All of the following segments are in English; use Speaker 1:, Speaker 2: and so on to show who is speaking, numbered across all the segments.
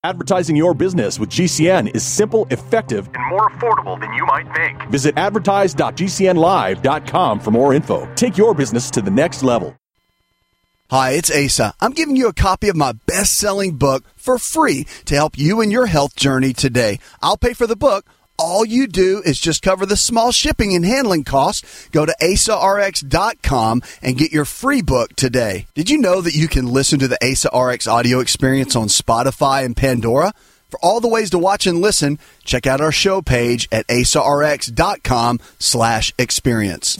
Speaker 1: Advertising your business with GCN is simple, effective, and more affordable than you might think. Visit advertise.gcnlive.com for more info. Take your business to the next level.
Speaker 2: Hi, it's Asa. I'm giving you a copy of my best-selling book for free to help you in your health journey today. I'll pay for the book. All you do is just cover the small shipping and handling costs. Go to AsaRx.com and get your free book today. Did you know that you can listen to the Asa RX audio experience on Spotify and Pandora? For all the ways to watch and listen, check out our show page at AsaRx.com/experience.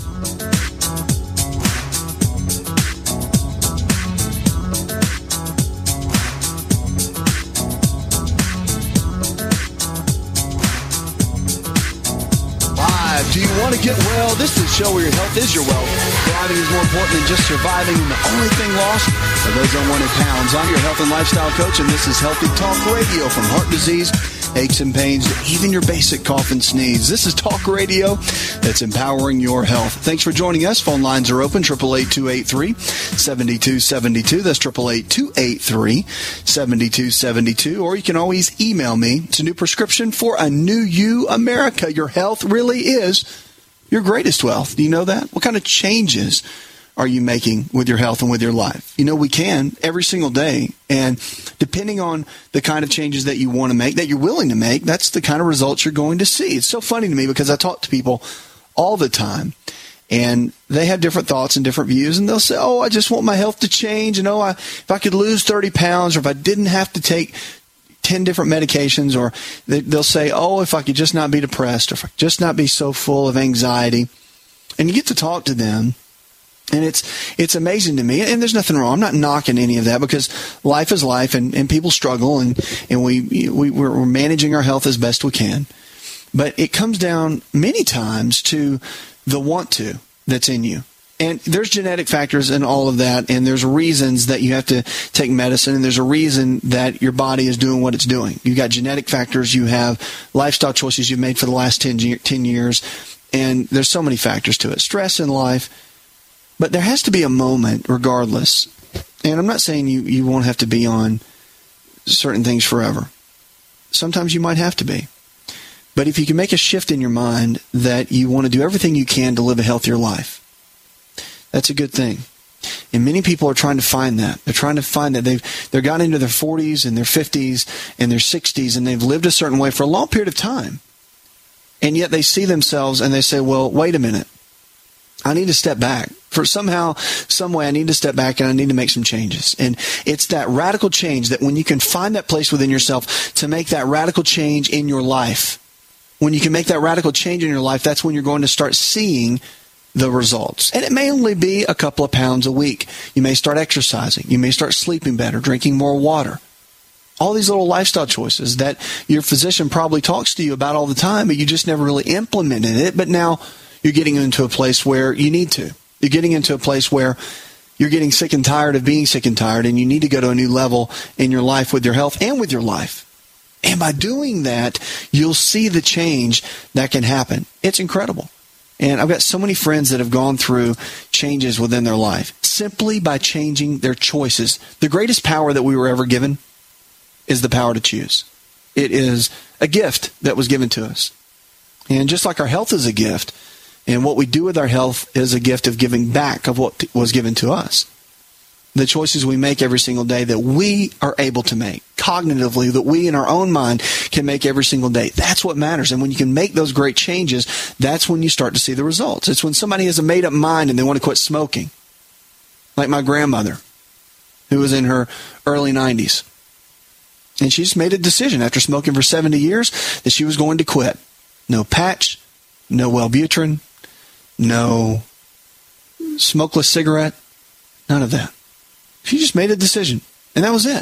Speaker 2: Do you want to get well? This is a show where your health is your wealth. Thriving is more important than just surviving, and the only thing lost are those unwanted pounds. I'm your health and lifestyle coach, and this is Healthy Talk Radio. From heart disease, aches and pains, to even your basic cough and sneeze. This is talk radio that's empowering your health. Thanks for joining us. Phone lines are open, 888-283-7272. That's 888-283-7272. Or you can always email me. It's a new prescription for a new you, America. Your health really is your greatest wealth. Do you know that? What kind of changes are you making with your health and with your life? You know, we can every single day. And depending on the kind of changes that you want to make, that you're willing to make, that's the kind of results you're going to see. It's so funny to me because I talk to people all the time, and they have different thoughts and different views, and they'll say, oh, I just want my health to change. And if I could lose 30 pounds, or if I didn't have to take 10 different medications, or they'll say, oh, if I could just not be depressed, or if I could just not be so full of anxiety. And you get to talk to them, and it's amazing to me. And there's nothing wrong. I'm not knocking any of that, because life is life, and people struggle, and we're managing our health as best we can. But it comes down many times to the want to that's in you. And there's genetic factors in all of that, and there's reasons that you have to take medicine, and there's a reason that your body is doing what it's doing. You've got genetic factors, you have lifestyle choices you've made for the last 10 years, and there's so many factors to it. Stress in life. But there has to be a moment regardless. And I'm not saying you won't have to be on certain things forever. Sometimes you might have to be. But if you can make a shift in your mind that you want to do everything you can to live a healthier life, that's a good thing. And many people are trying to find that. They're trying to find that. They've got into their 40s and their 50s and their 60s, and they've lived a certain way for a long period of time. And yet they see themselves and they say, well, wait a minute. I need to step back. For somehow, some way, I need to step back and I need to make some changes. And it's that radical change that when you can find that place within yourself to make that radical change in your life, when you can make that radical change in your life, that's when you're going to start seeing the results. And it may only be a couple of pounds a week. You may start exercising. You may start sleeping better, drinking more water. All these little lifestyle choices that your physician probably talks to you about all the time, but you just never really implemented it. But now you're getting into a place where you need to. You're getting into a place where you're getting sick and tired of being sick and tired, and you need to go to a new level in your life with your health and with your life. And by doing that, you'll see the change that can happen. It's incredible. And I've got so many friends that have gone through changes within their life simply by changing their choices. The greatest power that we were ever given is the power to choose. It is a gift that was given to us. And just like our health is a gift, and what we do with our health is a gift of giving back of what was given to us. The choices we make every single day that we are able to make, cognitively, that we in our own mind can make every single day. That's what matters. And when you can make those great changes, that's when you start to see the results. It's when somebody has a made-up mind and they want to quit smoking. Like my grandmother, who was in her early 90s. And she just made a decision after smoking for 70 years that she was going to quit. No patch, no Wellbutrin, no smokeless cigarette, none of that. She just made a decision, and that was it.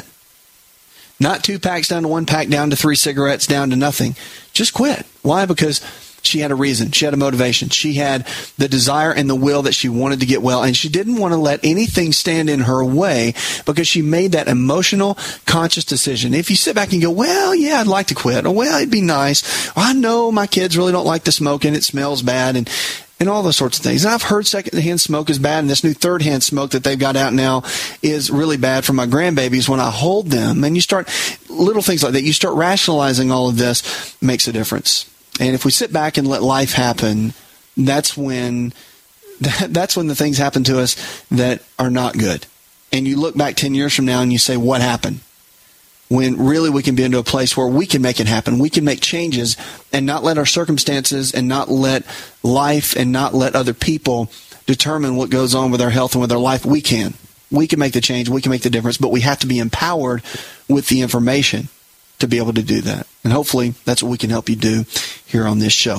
Speaker 2: Not 2 packs down to 1 pack, down to 3 cigarettes, down to nothing. Just quit. Why? Because she had a reason. She had a motivation. She had the desire and the will that she wanted to get well, and she didn't want to let anything stand in her way because she made that emotional, conscious decision. If you sit back and go, well, yeah, I'd like to quit, or well, it'd be nice, or I know my kids really don't like the smoking, it smells bad, and and all those sorts of things. And I've heard secondhand smoke is bad, and this new third-hand smoke that they've got out now is really bad for my grandbabies when I hold them. And you start little things like that. You start rationalizing all of this, makes a difference. And if we sit back and let life happen, that's when the things happen to us that are not good. And you look back 10 years from now and you say, what happened? When really we can be into a place where we can make it happen. We can make changes and not let our circumstances and not let life and not let other people determine what goes on with our health and with our life. We can. We can make the change. We can make the difference. But we have to be empowered with the information to be able to do that. And hopefully that's what we can help you do here on this show.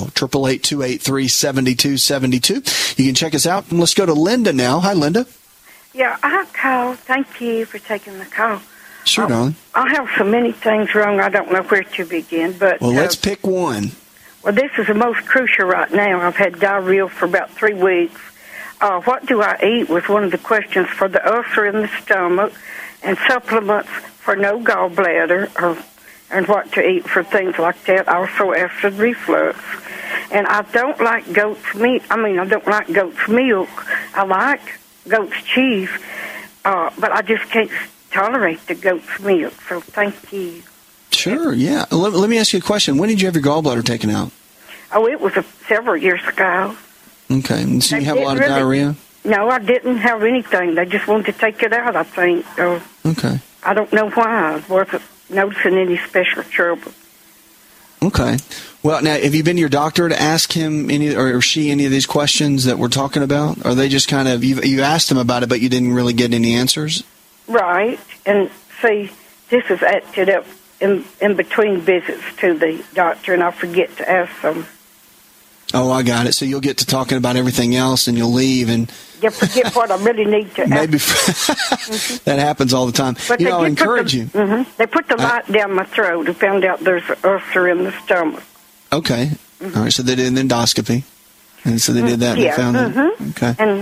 Speaker 2: 888-283-7272. You can check us out. And let's go to Linda now. Hi, Linda.
Speaker 3: Yeah, I called. Thank you for taking the call.
Speaker 2: Sure, darling.
Speaker 3: I have so many things wrong, I don't know where to begin. But
Speaker 2: well, let's pick one.
Speaker 3: Well, this is the most crucial right now. I've had diarrhea for about 3 weeks. What do I eat was one of the questions for the ulcer in the stomach, and supplements for no gallbladder, and what to eat for things like that. Also, acid reflux. And I don't like goat's meat. I don't like goat's milk. I like goat's cheese, but I just can't tolerate the goat's milk. So thank you.
Speaker 2: Sure, yeah. Let me ask you a question. When did you have your gallbladder taken out?
Speaker 3: Oh, it was several years ago.
Speaker 2: Okay. And so you have a lot of diarrhea?
Speaker 3: No, I didn't have anything. They just wanted to take it out, I think.
Speaker 2: Okay.
Speaker 3: I don't know why. I wasn't noticing any special trouble.
Speaker 2: Okay. Well, now, have you been to your doctor to ask him any of these questions that we're talking about? Or they just kind of, you asked him about it, but you didn't really get any answers?
Speaker 3: Right. And see, this is acted up in between visits to the doctor, and I forget to ask them.
Speaker 2: Oh, I got it. So you'll get to talking about everything else, and you'll leave, and
Speaker 3: you forget what I really need to ask.
Speaker 2: Maybe that happens all the time.
Speaker 3: But
Speaker 2: I encourage you.
Speaker 3: Mm-hmm. They put the light down my throat and found out there's an ulcer in the stomach.
Speaker 2: Okay. Mm-hmm. All right. So they did an endoscopy, and so they did that. And
Speaker 3: yeah.
Speaker 2: They found it. Okay.
Speaker 3: And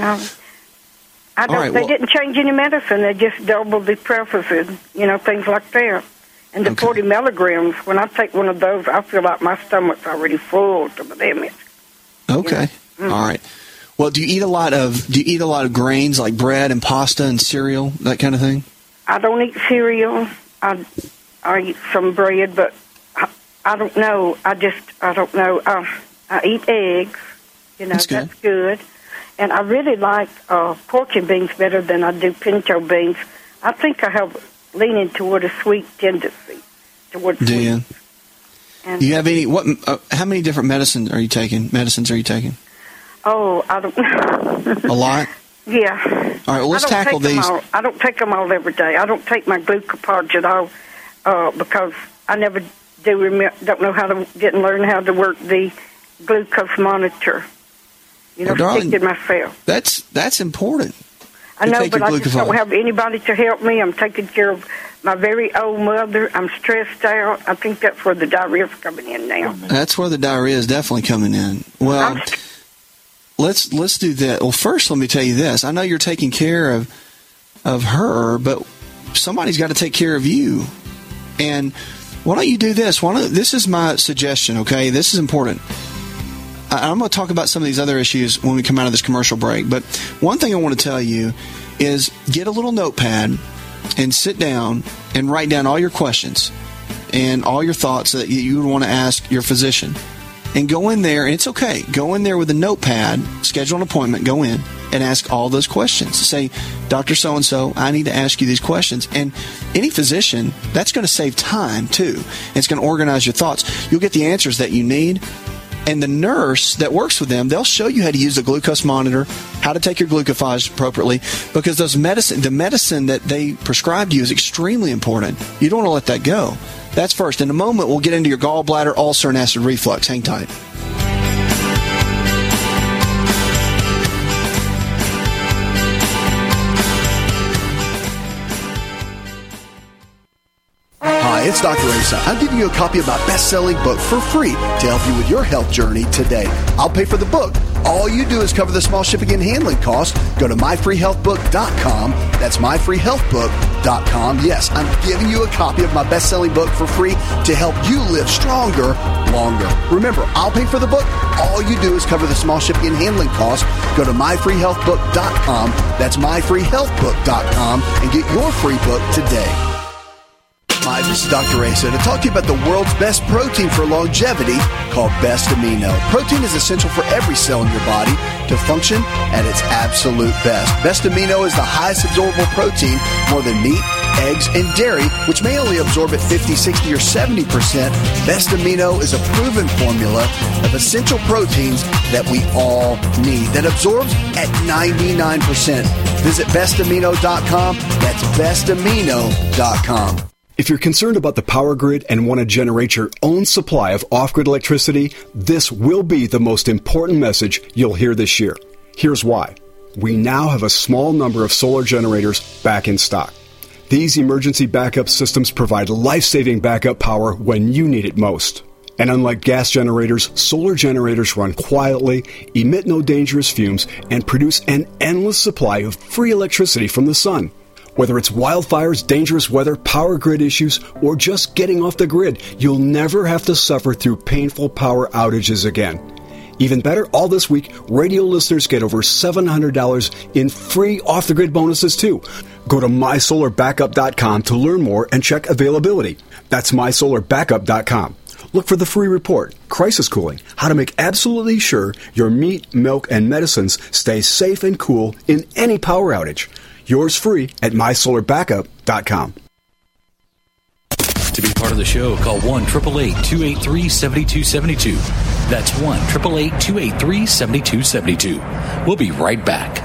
Speaker 3: I don't. They didn't change any medicine. They just doubled the Prevacid, things like that. And the 40 milligrams. When I take one of those, I feel like my stomach's already full to the limit.
Speaker 2: Okay. Mm-hmm. All right. Well, do you eat a lot of grains like bread and pasta and cereal, that kind of thing? I
Speaker 3: don't eat cereal. I eat some bread, but I don't know. I don't know. I eat eggs. That's good. And I really like pork and beans better than I do pinto beans. I think I have leaning toward a sweet tendency. Do
Speaker 2: you? Do you have any? How many different medicines are you taking?
Speaker 3: Oh, I don't know.
Speaker 2: A lot?
Speaker 3: Yeah.
Speaker 2: All right, well, let's tackle these.
Speaker 3: I don't take them all every day. I don't take my glucophage at all because I never don't know how to learn how to work the glucose monitor.
Speaker 2: Darling,
Speaker 3: stick it myself.
Speaker 2: That's important.
Speaker 3: I know, but I just don't have anybody to help me. I'm taking care of my very old mother. I'm stressed out. I think that's where the diarrhea is coming in now.
Speaker 2: That's where the diarrhea is definitely coming in. Well, let's do that. Well, first, let me tell you this. I know you're taking care of her, but somebody's got to take care of you. And why don't you do this? This is my suggestion, okay? This is important. I'm going to talk about some of these other issues when we come out of this commercial break. But one thing I want to tell you is get a little notepad and sit down and write down all your questions and all your thoughts that you would want to ask your physician. And go in there, and it's okay. Go in there with a notepad, schedule an appointment, go in, and ask all those questions. Say, Dr. So-and-so, I need to ask you these questions. And any physician, that's going to save time, too. It's going to organize your thoughts. You'll get the answers that you need. And the nurse that works with them, they'll show you how to use the glucose monitor, how to take your glucophage appropriately, because the medicine that they prescribe to you is extremely important. You don't want to let that go. That's first. In a moment, we'll get into your gallbladder, ulcer, and acid reflux. Hang tight.
Speaker 4: Hi, it's Dr. Asa. I'm giving you a copy of my best-selling book for free to help you with your health journey today. I'll pay for the book. All you do is cover the small shipping and handling costs. Go to myfreehealthbook.com. That's myfreehealthbook.com. Yes, I'm giving you a copy of my best-selling book for free to help you live stronger, longer. Remember, I'll pay for the book. All you do is cover the small shipping and handling costs. Go to myfreehealthbook.com. That's myfreehealthbook.com and get your free book today. Hi, this is Dr. Asa to talk to you about the world's best protein for longevity called Best Amino. Protein is essential for every cell in your body to function at its absolute best. Best Amino is the highest absorbable protein, more than meat, eggs, and dairy, which may only absorb at 50, 60, or 70%. Best Amino is a proven formula of essential proteins that we all need that absorbs at 99%. Visit bestamino.com. That's bestamino.com.
Speaker 5: If you're concerned about the power grid and want to generate your own supply of off-grid electricity, this will be the most important message you'll hear this year. Here's why. We now have a small number of solar generators back in stock. These emergency backup systems provide life-saving backup power when you need it most. And unlike gas generators, solar generators run quietly, emit no dangerous fumes, and produce an endless supply of free electricity from the sun. Whether it's wildfires, dangerous weather, power grid issues, or just getting off the grid, you'll never have to suffer through painful power outages again. Even better, all this week, radio listeners get over $700 in free off-the-grid bonuses too. Go to mysolarbackup.com to learn more and check availability. That's mysolarbackup.com. Look for the free report, Crisis Cooling, how to make absolutely sure your meat, milk, and medicines stay safe and cool in any power outage. Yours free at mysolarbackup.com.
Speaker 6: To be part of the show, call 1-888-283-7272. That's 1-888-283-7272. We'll be right back.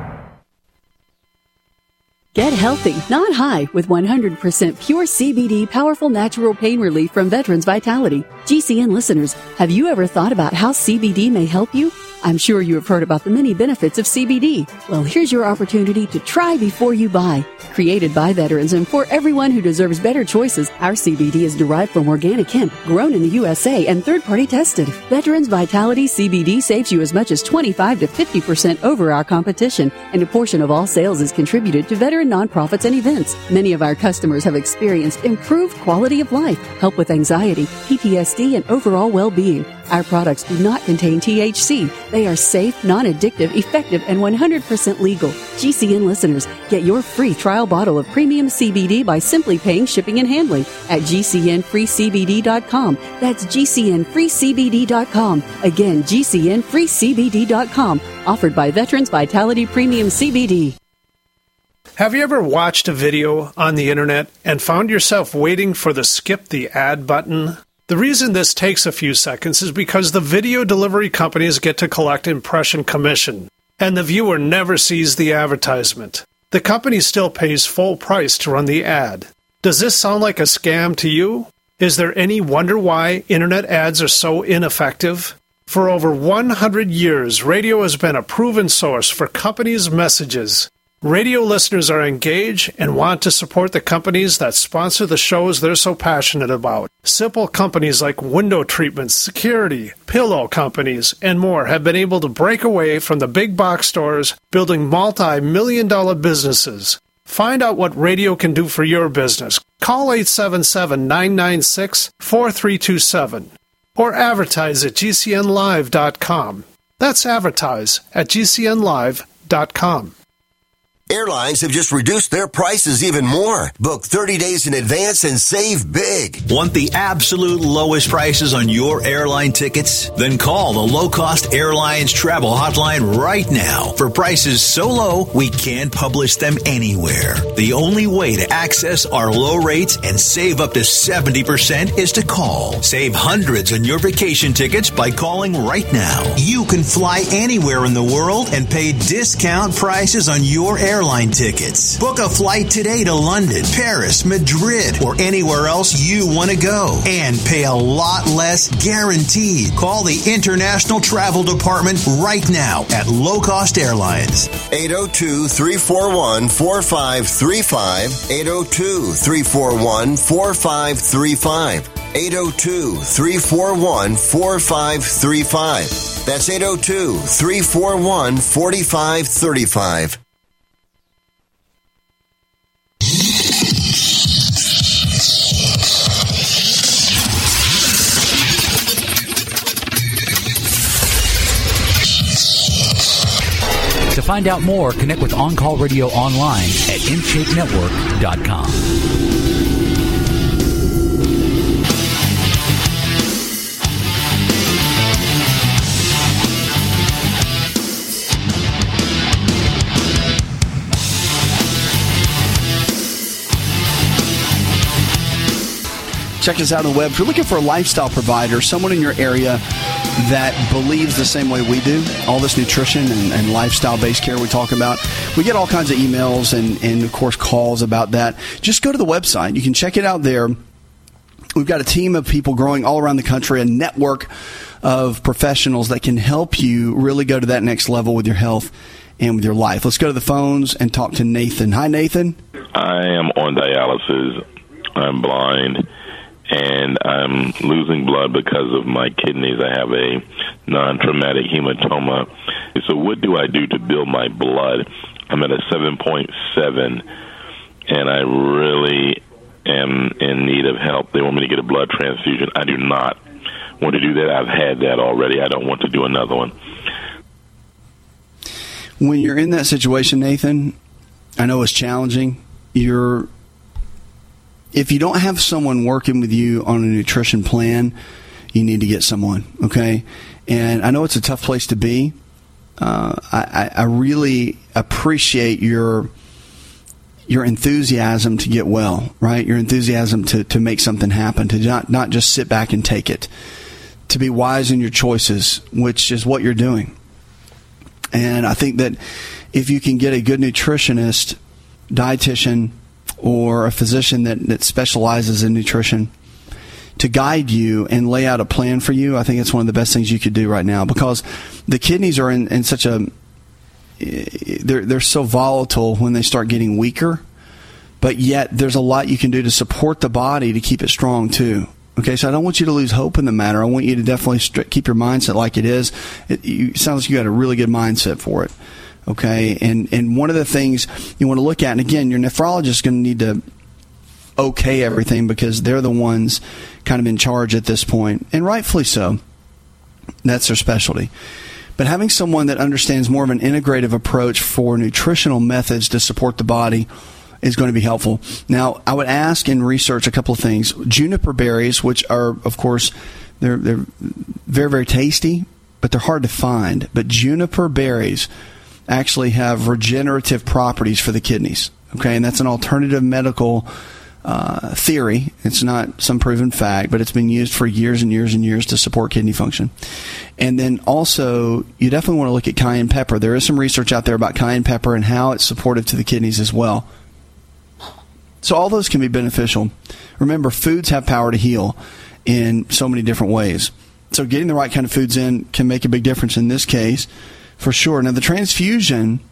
Speaker 7: Get healthy, not high, with 100% pure CBD powerful natural pain relief from Veterans Vitality. GCN listeners, have you ever thought about how CBD may help you? I'm sure you have heard about the many benefits of CBD. Well, here's your opportunity to try before you buy. Created by veterans and for everyone who deserves better choices, our CBD is derived from organic hemp, grown in the USA, and third-party tested. Veterans Vitality CBD saves you as much as 25 to 50% over our competition, and a portion of all sales is contributed to veteran nonprofits and events. Many of our customers have experienced improved quality of life, help with anxiety, PTSD, and overall well-being. Our products do not contain THC. They are safe, non-addictive, effective, and 100% legal. GCN listeners, get your free trial bottle of premium CBD by simply paying shipping and handling at GCNFreeCBD.com. That's GCNFreeCBD.com. Again, GCNFreeCBD.com. Offered by Veterans Vitality Premium CBD.
Speaker 8: Have you ever watched a video on the internet and found yourself waiting for the skip the ad button? The reason this takes a few seconds is because the video delivery companies get to collect impression commission, and the viewer never sees the advertisement. The company still pays full price to run the ad. Does this sound like a scam to you? Is there any wonder why internet ads are so ineffective? For over 100 years, radio has been a proven source for companies' messages. Radio listeners are engaged and want to support the companies that sponsor the shows they're so passionate about. Simple companies like window treatments, security, pillow companies, and more have been able to break away from the big box stores, building multi-million-dollar businesses. Find out what radio can do for your business. Call 877-996-4327 or advertise at GCNlive.com. That's advertise at GCNlive.com.
Speaker 9: Airlines have just reduced their prices even more. Book 30 days in advance and save big.
Speaker 10: Want the absolute lowest prices on your airline tickets? Then call the Low Cost Airlines Travel Hotline right now for prices so low we can't publish them anywhere. The only way to access our low rates and save up to 70% is to call. Save hundreds on your vacation tickets by calling right now. You can fly anywhere in the world and pay discount prices on your airline tickets. Book a flight today to London, Paris, Madrid, or anywhere else you want to go and pay a lot less guaranteed. Call the International Travel Department right now at Low Cost Airlines.
Speaker 9: 802-341-4535. 802-341-4535. 802-341-4535. That's 802-341-4535.
Speaker 11: To find out more, connect with On Call Radio online at InShapeNetwork.com.
Speaker 4: Check us out on the web. If you're looking for a lifestyle provider, someone in your area that believes the same way we do, all this nutrition and lifestyle-based care we talk about, we get all kinds of emails and, of course, calls about that. Just go to the website. You can check it out there. We've got a team of people growing all around the country, a network of professionals that can help you really go to that next level with your health and with your life. Let's go to the phones and talk to Nathan. Hi, Nathan.
Speaker 12: I am on dialysis. I'm blind, and I'm losing blood because of my kidneys. I have a non-traumatic hematoma. So what do I do to build my blood? I'm at a 7.7, and I really am in need of help. They want me to get a blood transfusion. I do not want to do that. I've had that already. I don't want to do another one.
Speaker 4: When you're in that situation, Nathan, I know it's challenging. If you don't have someone working with you on a nutrition plan, you need to get someone, okay? And I know it's a tough place to be. I really appreciate your enthusiasm to get well, right? Your enthusiasm to make something happen, to not just sit back and take it, to be wise in your choices, which is what you're doing. And I think that if you can get a good nutritionist, dietitian, or a physician that specializes in nutrition to guide you and lay out a plan for you, I think it's one of the best things you could do right now, because the kidneys are in such a they're so volatile when they start getting weaker, but yet there's a lot you can do to support the body to keep it strong too. Okay, so I don't want you to lose hope in the matter. I want you to definitely keep your mindset like it is. It sounds like you got a really good mindset for it. Okay, and one of the things you want to look at, and again, your nephrologist is going to need to okay everything because they're the ones kind of in charge at this point, and rightfully so. That's their specialty. But having someone that understands more of an integrative approach for nutritional methods to support the body is going to be helpful. Now, I would ask and research a couple of things. Juniper berries, which are, of course, they're very, very tasty, but they're hard to find. But juniper berries actually have regenerative properties for the kidneys. Okay, and that's an alternative medical theory. It's not some proven fact, but it's been used for years and years and years to support kidney function. And then also, you definitely want to look at cayenne pepper. There is some research out there about cayenne pepper and how it's supportive to the kidneys as well. So all those can be beneficial. Remember, foods have power to heal in so many different ways. So getting the right kind of foods in can make a big difference in this case, for sure. Now, the transfusion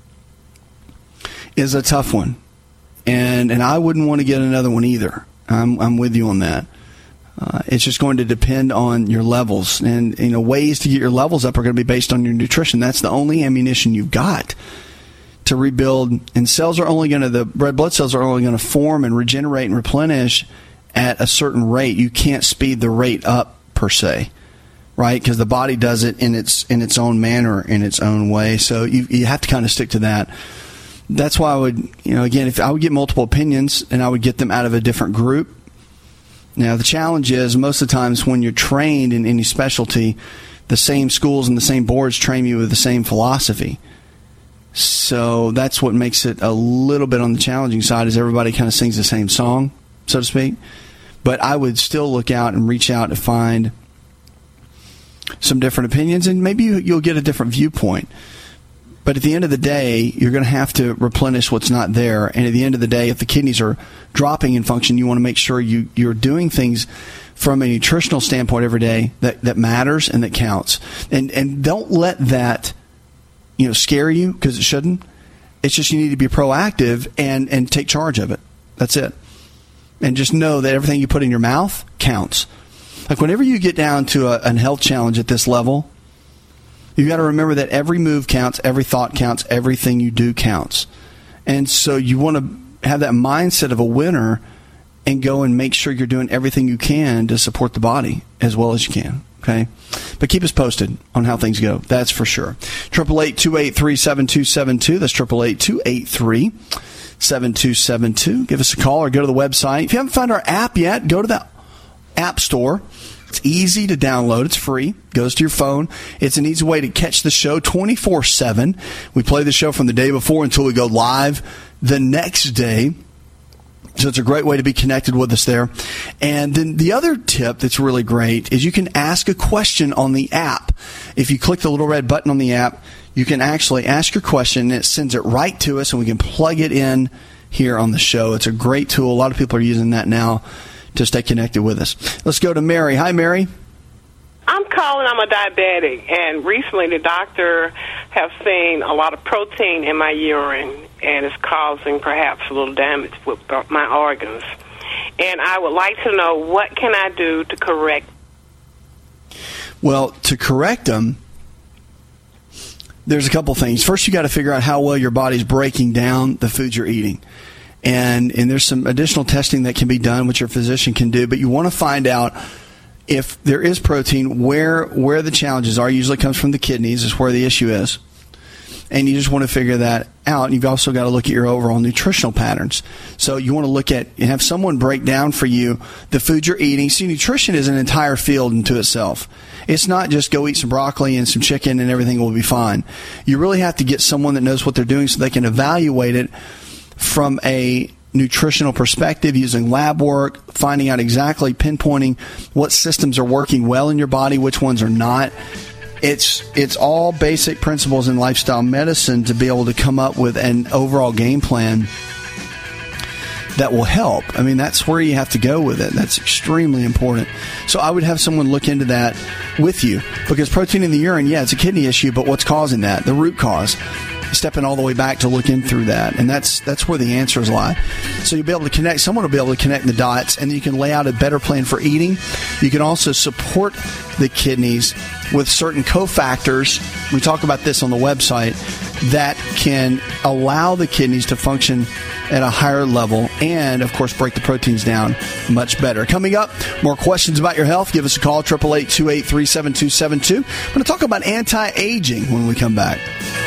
Speaker 4: is a tough one, and I wouldn't want to get another one either. I'm with you on that. It's just going to depend on your levels, and ways to get your levels up are going to be based on your nutrition. That's the only ammunition you've got to rebuild. And the red blood cells are only going to form and regenerate and replenish at a certain rate. You can't speed the rate up per se. Right, because the body does it in its own manner, in its own way. So you have to kind of stick to that. That's why I would, again, if I would get multiple opinions and I would get them out of a different group. Now, the challenge is most of the times when you're trained in any specialty, the same schools and the same boards train you with the same philosophy. So that's what makes it a little bit on the challenging side, is everybody kind of sings the same song, so to speak. But I would still look out and reach out to find some different opinions, and maybe you'll get a different viewpoint. But at the end of the day, you're going to have to replenish what's not there. And at the end of the day, if the kidneys are dropping in function, you want to make sure you're doing things from a nutritional standpoint every day that matters and that counts. And don't let that scare you, because it shouldn't. It's just you need to be proactive and take charge of it. That's it. And just know that everything you put in your mouth counts. Like whenever you get down to a health challenge at this level,
Speaker 2: You got to remember that every move counts, every thought counts, everything you do counts. And so you want to have that mindset of a winner and go and make sure you're doing everything you can to support the body as well as you can. Okay? But keep us posted on how things go. That's for sure. 888-283-7272. That's 888-283-7272. Give us a call or go to the website. If you haven't found our app yet, go to the App Store. It's easy to download. It's free. Goes to your phone. It's an easy way to catch the show 24/7. We play the show from the day before until we go live the next day. So it's a great way to be connected with us there. And then the other tip that's really great is you can ask a question on the app. If you click the little red button on the app, you can actually ask your question, and it sends it right to us, and we can plug it in here on the show. It's a great tool. A lot of people are using that now to stay connected with us. Let's go to Mary. Hi, Mary.
Speaker 13: I'm calling. I'm a diabetic, and recently the doctor have seen a lot of protein in my urine, and it's causing perhaps a little damage with my organs. And I would like to know, what can I do to correct?
Speaker 2: Well, to correct them, there's a couple things. First, you got to figure out how well your body's breaking down the foods you're eating. And there's some additional testing that can be done, which your physician can do. But you want to find out if there is protein, where the challenges are. Usually comes from the kidneys is where the issue is. And you just want to figure that out. And you've also got to look at your overall nutritional patterns. So you want to look at and have someone break down for you the food you're eating. See, nutrition is an entire field into itself. It's not just go eat some broccoli and some chicken and everything will be fine. You really have to get someone that knows what they're doing so they can evaluate it from a nutritional perspective, using lab work, finding out exactly, pinpointing what systems are working well in your body, which ones are not. It's all basic principles in lifestyle medicine to be able to come up with an overall game plan that will help. I mean, that's where you have to go with it. That's extremely important. So I would have someone look into that with you, because protein in the urine, yeah, it's a kidney issue, but what's causing that? The root cause. Stepping all the way back to look in through that. And that's where the answers lie. So you'll be able to connect, someone will be able to connect the dots, and you can lay out a better plan for eating. You can also support the kidneys with certain cofactors. We talk about this on the website, that can allow the kidneys to function at a higher level and, of course, break the proteins down much better. Coming up, more questions about your health. Give us a call, 888-283-7272. I'm going to talk about anti-aging when we come back.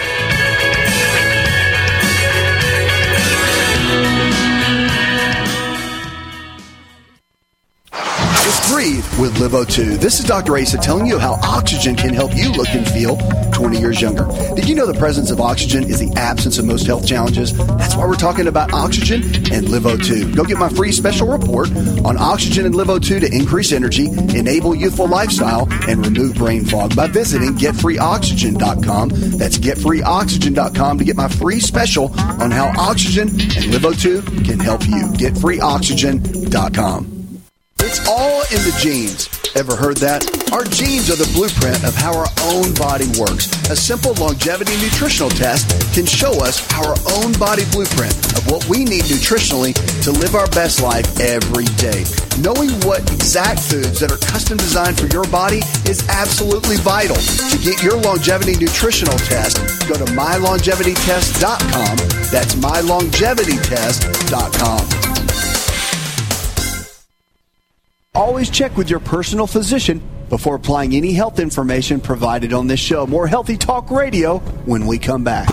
Speaker 4: Breathe with LiveO2. This is Dr. Asa telling you how oxygen can help you look and feel 20 years younger. Did you know the presence of oxygen is the absence of most health challenges? That's why we're talking about oxygen and LiveO2. Go get my free special report on oxygen and LiveO2 to increase energy, enable youthful lifestyle, and remove brain fog by visiting GetFreeOxygen.com. That's GetFreeOxygen.com to get my free special on how oxygen and LiveO2 can help you. GetFreeOxygen.com. It's all in the genes. Ever heard that? Our genes are the blueprint of how our own body works. A simple longevity nutritional test can show us our own body blueprint of what we need nutritionally to live our best life every day. Knowing what exact foods that are custom designed for your body is absolutely vital. To get your longevity nutritional test, go to mylongevitytest.com. That's mylongevitytest.com. Always check with your personal physician before applying any health information provided on this show. More Healthy Talk Radio when we come back.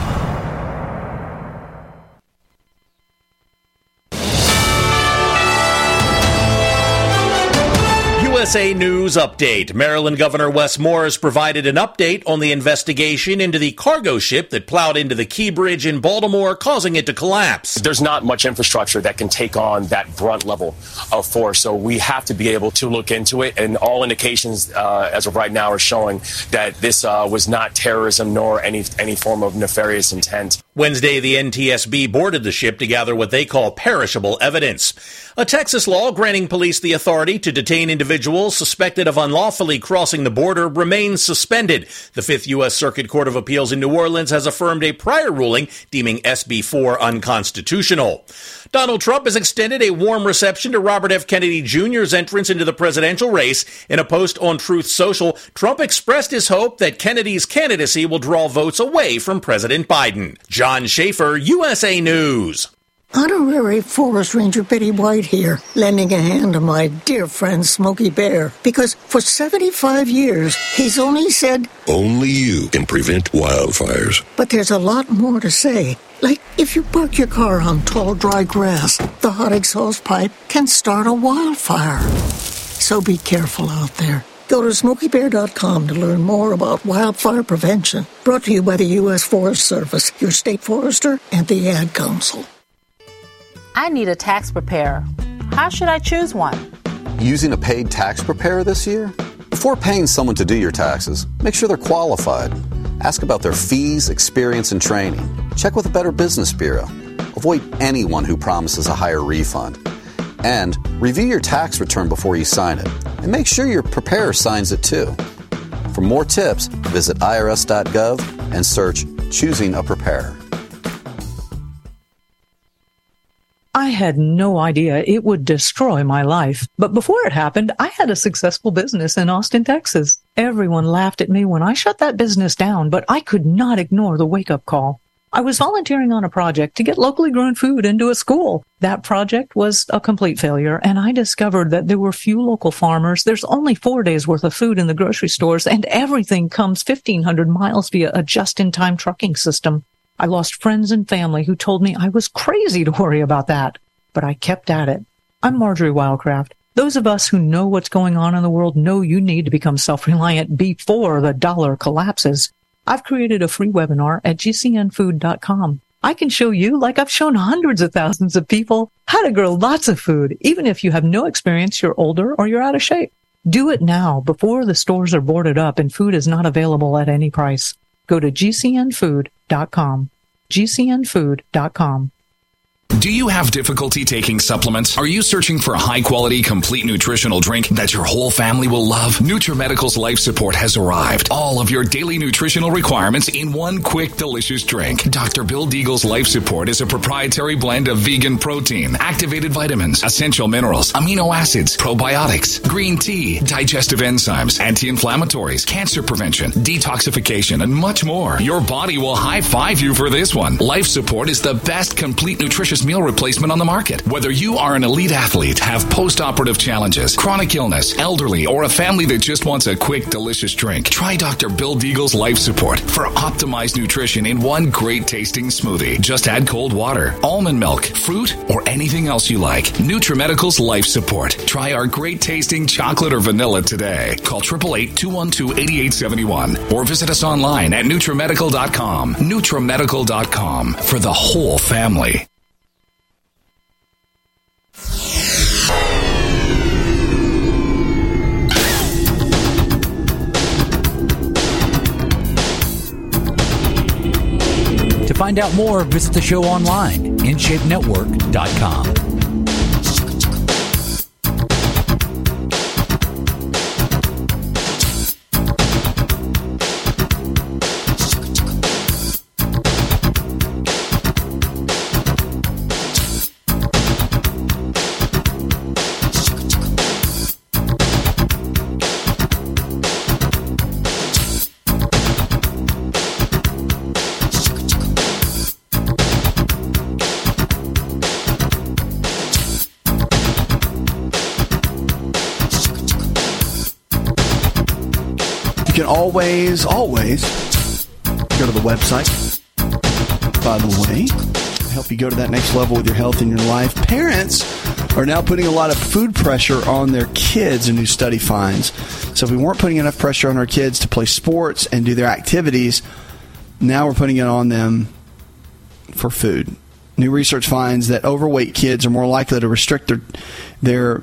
Speaker 14: USA News Update. Maryland Governor Wes Moore has provided an update on the investigation into the cargo ship that plowed into the Key Bridge in Baltimore, causing it to collapse.
Speaker 15: There's not much infrastructure that can take on that brunt level of force, so we have to be able to look into it, and all indications as of right now are showing that this was not terrorism nor any form of nefarious intent.
Speaker 14: Wednesday, the NTSB boarded the ship to gather what they call perishable evidence. A Texas law granting police the authority to detain individuals suspected of unlawfully crossing the border remains suspended. The Fifth U.S. Circuit Court of Appeals in New Orleans has affirmed a prior ruling deeming SB 4 unconstitutional. Donald Trump has extended a warm reception to Robert F. Kennedy Jr.'s entrance into the presidential race. In a post on Truth Social, Trump expressed his hope that Kennedy's candidacy will draw votes away from President Biden. John Schaefer, USA News.
Speaker 16: Honorary Forest Ranger Betty White here, lending a hand to my dear friend Smokey Bear, because for 75 years, he's only said,
Speaker 17: only you can prevent wildfires.
Speaker 16: But there's a lot more to say. Like, if you park your car on tall, dry grass, the hot exhaust pipe can start a wildfire. So be careful out there. Go to SmokeyBear.com to learn more about wildfire prevention. Brought to you by the U.S. Forest Service, your state forester, and the Ad Council.
Speaker 18: I need a tax preparer. How should I choose one?
Speaker 19: Using a paid tax preparer this year? Before paying someone to do your taxes, make sure they're qualified. Ask about their fees, experience, and training. Check with a Better Business Bureau. Avoid anyone who promises a higher refund. And review your tax return before you sign it. And make sure your preparer signs it too. For more tips, visit irs.gov and search Choosing a Preparer.
Speaker 20: I had no idea it would destroy my life. But before it happened, I had a successful business in Austin, Texas. Everyone laughed at me when I shut that business down, but I could not ignore the wake-up call. I was volunteering on a project to get locally grown food into a school. That project was a complete failure, and I discovered that there were few local farmers. There's only 4 days worth of food in the grocery stores, and everything comes 1,500 miles via a just-in-time trucking system. I lost friends and family who told me I was crazy to worry about that, but I kept at it. I'm Marjorie Wildcraft. Those of us who know what's going on in the world know you need to become self-reliant before the dollar collapses. I've created a free webinar at gcnfood.com. I can show you, like I've shown hundreds of thousands of people, how to grow lots of food, even if you have no experience, you're older, or you're out of shape. Do it now, before the stores are boarded up and food is not available at any price. Go to gcnfood.com. gcnfood.com.
Speaker 21: Do you have difficulty taking supplements? Are you searching for a high-quality, complete nutritional drink that your whole family will love? NutriMedical's Life Support has arrived. All of your daily nutritional requirements in one quick, delicious drink. Dr. Bill Deagle's Life Support is a proprietary blend of vegan protein, activated vitamins, essential minerals, amino acids, probiotics, green tea, digestive enzymes, anti-inflammatories, cancer prevention, detoxification, and much more. Your body will high-five you for this one. Life Support is the best complete nutritious meal replacement on the market. Whether you are an elite athlete, have post-operative challenges, chronic illness, elderly, or a family that just wants a quick, delicious drink, try Dr. Bill Deagle's Life Support for optimized nutrition in one great tasting smoothie. Just add cold water, almond milk, fruit, or anything else you like. NutriMedical's Life Support. Try our great tasting chocolate or vanilla today. Call 888-212-8871 or visit us online at NutriMedical.com. NutriMedical.com for the whole family.
Speaker 11: To find out more, visit the show online, InShapeNetwork.com.
Speaker 2: You can always go to the website, by the way, to help you go to that next level with your health in your life. Parents are now putting a lot of food pressure on their kids, a new study finds. So if we weren't putting enough pressure on our kids to play sports and do their activities, now we're putting it on them for food. New research finds that overweight kids are more likely to restrict their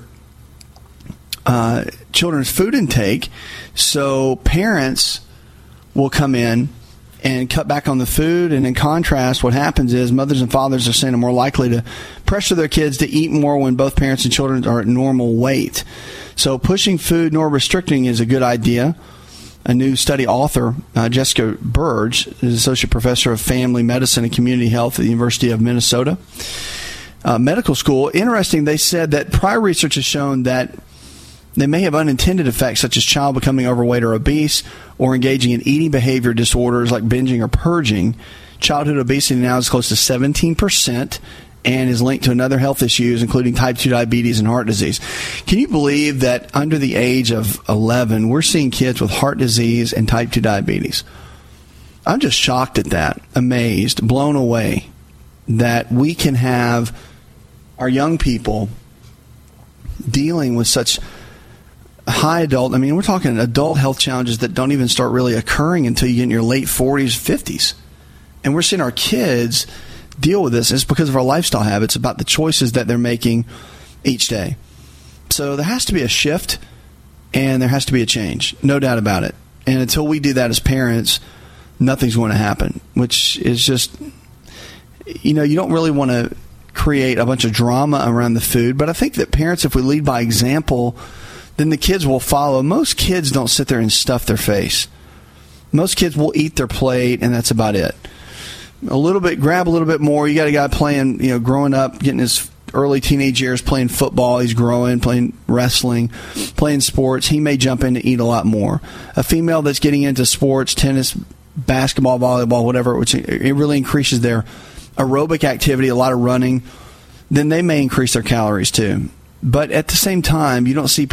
Speaker 2: children's food intake. So parents will come in and cut back on the food. And in contrast, what happens is mothers and fathers are saying are more likely to pressure their kids to eat more when both parents and children are at normal weight. So pushing food nor restricting is a good idea. A new study author, Jessica Burge, is associate professor of family medicine and community health at the University of Minnesota Medical School. Interesting, they said that prior research has shown that they may have unintended effects such as child becoming overweight or obese or engaging in eating behavior disorders like binging or purging. Childhood obesity now is close to 17% and is linked to another health issues, including type 2 diabetes and heart disease. Can you believe that under the age of 11, we're seeing kids with heart disease and type 2 diabetes? I'm just shocked at that, amazed, blown away that we can have our young people dealing with such high adult, I mean, we're talking adult health challenges that don't even start really occurring until you get in your late 40s, 50s. And we're seeing our kids deal with this. It's because of our lifestyle habits, about the choices that they're making each day. So there has to be a shift and there has to be a change, no doubt about it. And until we do that as parents, nothing's going to happen, which is just, you don't really want to create a bunch of drama around the food. But I think that parents, if we lead by example, then the kids will follow. Most kids don't sit there and stuff their face. Most kids will eat their plate and that's about it. A little bit, grab a little bit more. You got a guy playing, growing up, getting his early teenage years, playing football. He's growing, playing wrestling, playing sports. He may jump in to eat a lot more. A female that's getting into sports, tennis, basketball, volleyball, whatever, which it really increases their aerobic activity, a lot of running, then they may increase their calories too. But at the same time, you don't see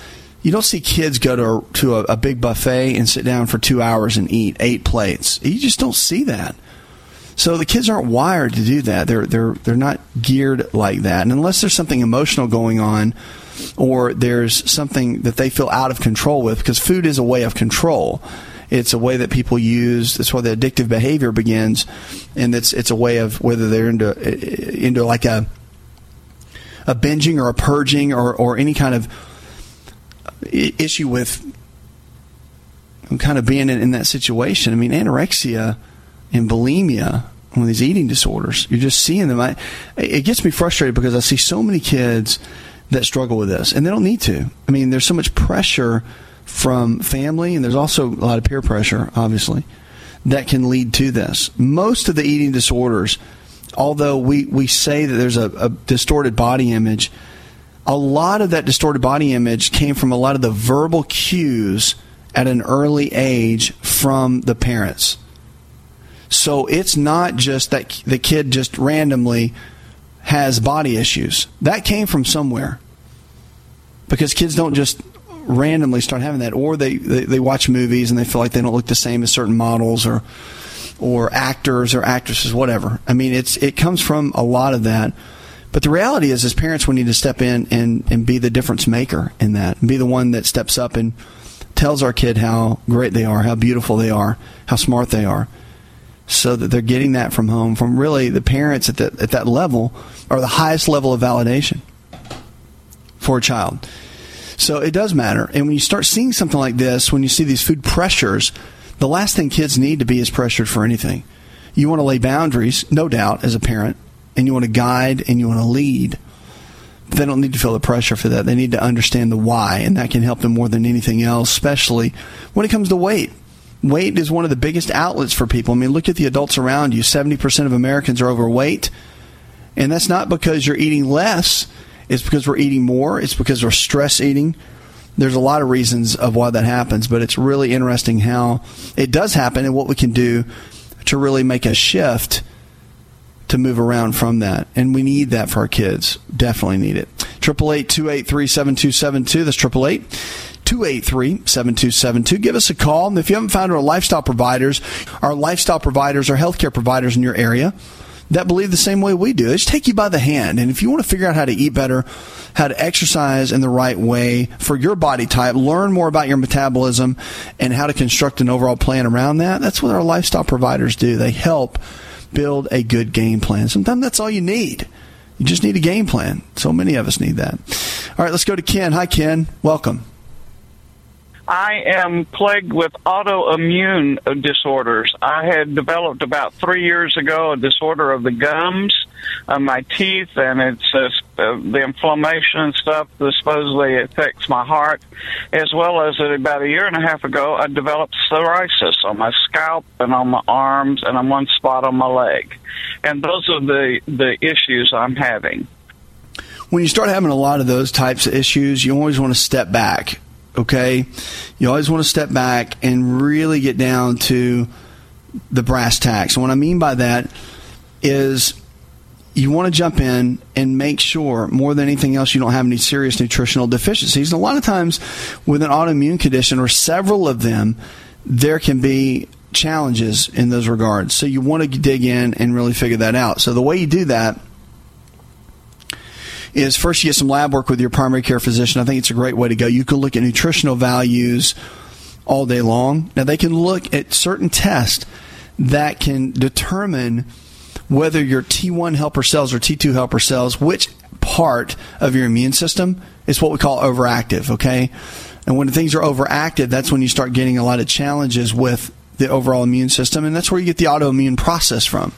Speaker 2: kids go to a big buffet and sit down for 2 hours and eat 8 plates. You just don't see that. So the kids aren't wired to do that. They're not geared like that. And unless there's something emotional going on or there's something that they feel out of control with, because food is a way of control. It's a way that people use. That's where the addictive behavior begins. And it's a way of whether they're into like a binging or a purging or any kind of issue with kind of being in that situation. I mean, anorexia and bulimia, one of these eating disorders, you're just seeing them. It gets me frustrated because I see so many kids that struggle with this, and they don't need to. I mean, there's so much pressure from family, and there's also a lot of peer pressure, obviously, that can lead to this. Most of the eating disorders, although we say that there's a distorted body image, a lot of that distorted body image came from a lot of the verbal cues at an early age from the parents. So it's not just that the kid just randomly has body issues. That came from somewhere. Because kids don't just randomly start having that. Or they watch movies and they feel like they don't look the same as certain models or actors or actresses, whatever. I mean, it comes from a lot of that. But the reality is, as parents, we need to step in and be the difference maker in that. And be the one that steps up and tells our kid how great they are, how beautiful they are, how smart they are. So that they're getting that from home, from really the parents at that level, are the highest level of validation for a child. So it does matter. And when you start seeing something like this, when you see these food pressures, the last thing kids need to be is pressured for anything. You want to lay boundaries, no doubt, as a parent, and you want to guide and you want to lead. But they don't need to feel the pressure for that. They need to understand the why, and that can help them more than anything else, especially when it comes to weight. Weight is one of the biggest outlets for people. I mean, look at the adults around you. 70% of Americans are overweight. And that's not because you're eating less. It's because we're eating more. It's because we're stress eating. There's a lot of reasons of why that happens. But it's really interesting how it does happen and what we can do to really make a shift to move around from that. And we need that for our kids. Definitely need it. 888-283-7272. That's 888-283-7272. Give us a call. And if you haven't found our lifestyle providers are healthcare providers in your area that believe the same way we do. They just take you by the hand. And if you want to figure out how to eat better, how to exercise in the right way for your body type, learn more about your metabolism and how to construct an overall plan around that, that's what our lifestyle providers do. They help build a good game plan. Sometimes that's all you need. You just need a game plan. So many of us need that. All right, let's go to Ken. Hi, Ken. Welcome.
Speaker 1: I am plagued with autoimmune disorders. I had developed about 3 years ago a disorder of the gums, my teeth, and it's the inflammation and stuff that supposedly affects my heart, as well as about a year and a half ago, I developed psoriasis on my scalp and on my arms and on one spot on my leg. And those are the issues I'm having.
Speaker 2: When you start having a lot of those types of issues, you always want to step back, okay? You always want to step back and really get down to the brass tacks. And what I mean by that is you want to jump in and make sure, more than anything else, you don't have any serious nutritional deficiencies. And a lot of times with an autoimmune condition, or several of them, there can be challenges in those regards. So you want to dig in and really figure that out. So the way you do that is first you get some lab work with your primary care physician. I think it's a great way to go. You can look at nutritional values all day long. Now, they can look at certain tests that can determine whether your T1 helper cells or T2 helper cells, which part of your immune system is what we call overactive, okay? And when things are overactive, that's when you start getting a lot of challenges with the overall immune system, and that's where you get the autoimmune process from.